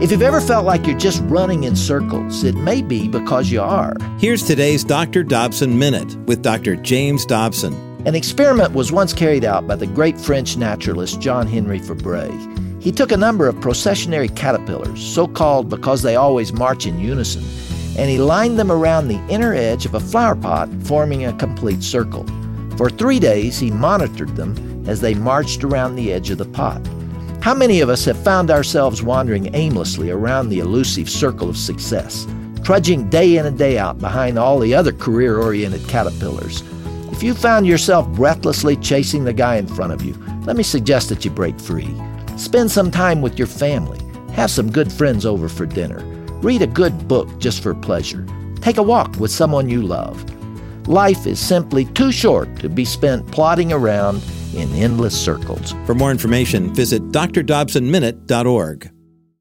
If you've ever felt like you're just running in circles, it may be because you are. Here's today's Dr. Dobson Minute with Dr. James Dobson. An experiment was once carried out by the great French naturalist Jean-Henri Fabre. He took a number of processionary caterpillars, so called because they always march in unison, and he lined them around the inner edge of a flower pot, forming a complete circle. For 3 days, he monitored them as they marched around the edge of the pot. How many of us have found ourselves wandering aimlessly around the elusive circle of success, trudging day in and day out behind all the other career-oriented caterpillars? If you found yourself breathlessly chasing the guy in front of you, let me suggest that you break free. Spend some time with your family. Have some good friends over for dinner. Read a good book just for pleasure. Take a walk with someone you love. Life is simply too short to be spent plodding around in endless circles. For more information, visit drdobsonminute.org.